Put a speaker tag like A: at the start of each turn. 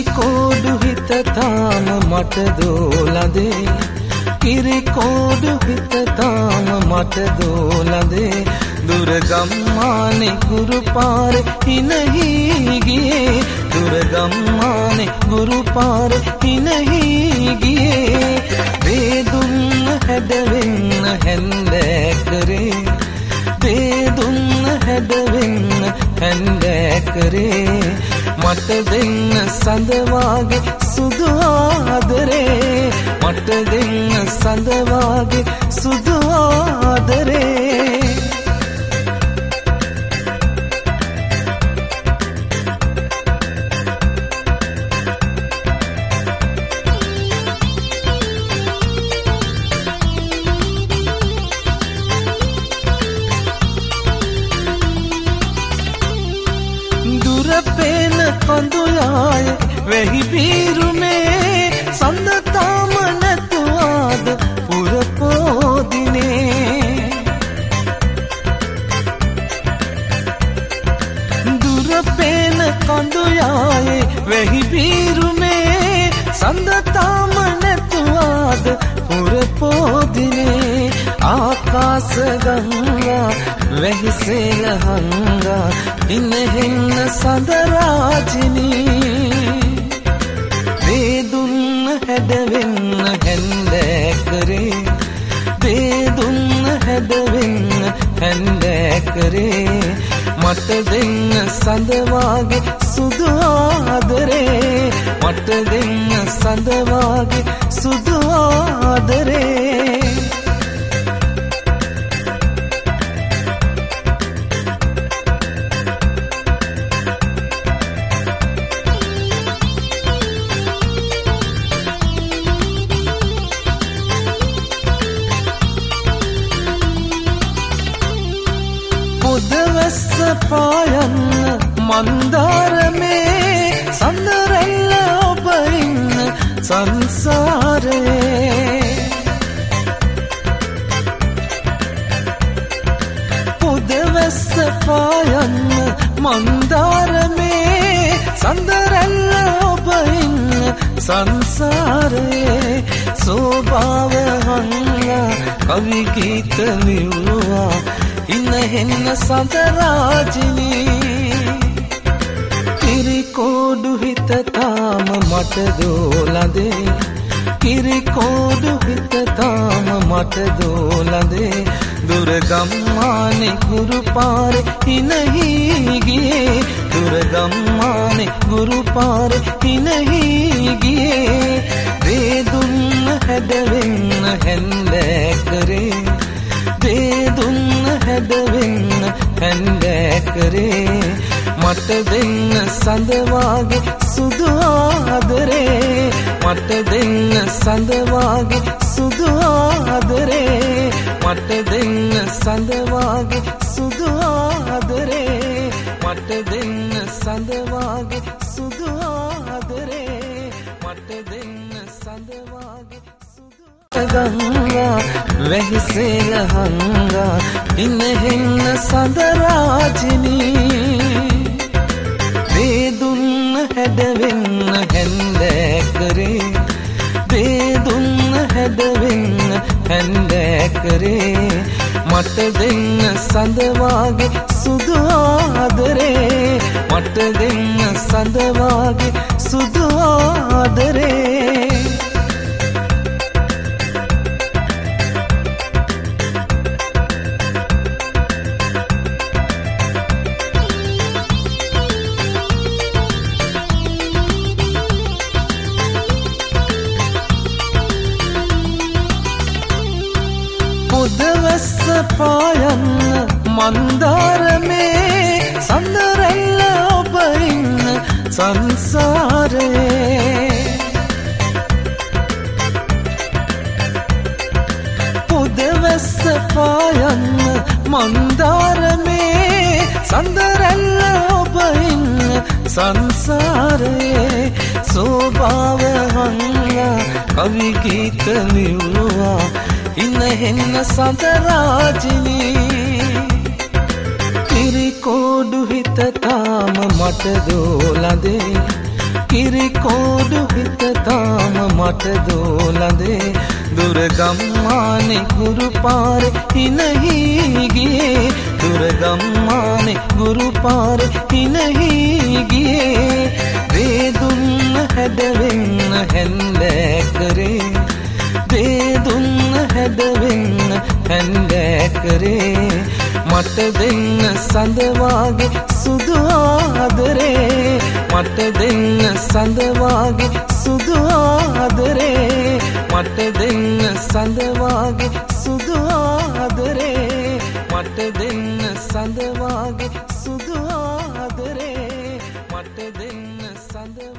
A: කිරිකෝඩු හිත තාම මට දෝලදේ කිරිකෝඩු හිත තාම මට දෝලදේ දුර ගම්මානේ ගුරු පාරේ හිනහි ගියේ දුර ගම්මානේ ගුරු පාරේ හිනහි ගියේ වේදුන්න හැඩවෙන්න හැන්දෑ කරේ වේදුන්න හැඩවෙන්න හැන්දෑ කරේ මට දෙන්න සඳවාගේ සුදු ආදරේ මට දෙන්න සඳවාගේ සුදු ආදරේ පේන කඳුයාය වෙහි පීරුමේ සඳ තාම නැතුවාද පුරපෝදිනේ දුර පේන කඳුයාය වෙහි පීරුමේ සඳ තාම නැතුවාද පුරපෝදිනේ ආකාශ ගංගා වැහිසෙල හංගා ඉනෙහෙන්න සඳරාජිනී වේදුන්න හැඩවෙන්න හැන්දෑ කරේ වේදුන්න හැඩවෙන්න හැන්දෑ කරේ මට දෙන්න සඳවාගේ සුදු ආදරේ මට දෙන්න සඳවාගේ සුදු ආදරේ පුදවැස්ස පායන්න මන්දාරමේ සඳරැල්ල ඔබ ඉන්න සංසාරේ පුදවැස්ස පායන්න මන්දාරමේ සඳරැල්ල ඔබ ඉන්න සංසාරේ සෝභාව හංගා කවි ගීත ලිව්වා ඉනෙහෙන්න සඳරාජිනී කිරිකෝඩු හිත තාම මට දෝලදේ කිරිකෝඩු හිත තාම මට දෝලදේ දුර ගම්මානේ ගුරු පාරේ හිනහි ගියේ දුර ගම්මානේ ගුරු පාරේ හිනහි ගියේ වේදුන්න හැඩවෙන්න හැන්දෑ කරේ වේදුන්න හැඩවෙන්න හැන්දෑ කරේ මට දෙන්න සඳවාගේ සුදු ආදරේ මට දෙන්න සඳවාගේ සුදු ආදරේ මට දෙන්න සඳවාගේ සුදු ආදරේ මට දෙන්න සඳවාගේ සුදු ආදරේ මට දෙන්න සඳවාගේ ගංගා වැහිසෙල හංගා ඉනෙහෙන්න සඳරාජිනී වේදුන්න හැඩවෙන්න හැන්දෑ කරේ වේදුන්න හැඩවෙන්න හැන්දෑ කරේ මට දෙන්න සඳවාගේ සුදු ආදරේ මට දෙන්න සඳවාගේ සුදු ආදරේ පුදවැස්ස පායන්න මන්දාරමේ සඳරැල්ල ඔබ ඉන්න සංසාරේ පුදවැස්ස පායන්න මන්දාරමේ සඳරැල්ල ඔබ ඉන්න සංසාරේ සෝභාව හංගා කවි ගීත ලිව්වා ඉනෙහෙන්න සඳරාජිනී කිරිකෝඩු හිත තාම මට දෝලදේ කිරිකෝඩු හිත තාම මට දෝලඳේ දුර ගම්මානේ ගුරු පාරේ හිනහි ගියේ දුර ගම්මානේ ගුරු පාරේ හිනහි ගියේ දේ දුන්න හැඩවෙන්න හැන්දෑ කරේ දේ දුන්න හැඩවෙන්න හැන්දෑ කරේ මට දෙන්න සඳ වාගේ සුදු ආදරේ මට දෙන්න සඳ වාගේ සුදු ආදරේ මට දෙන්න සඳ වාගේ සුදු ආදරේ මට දෙන්න සඳ වාගේ සුදු ආදරේ මට දෙන්න සඳ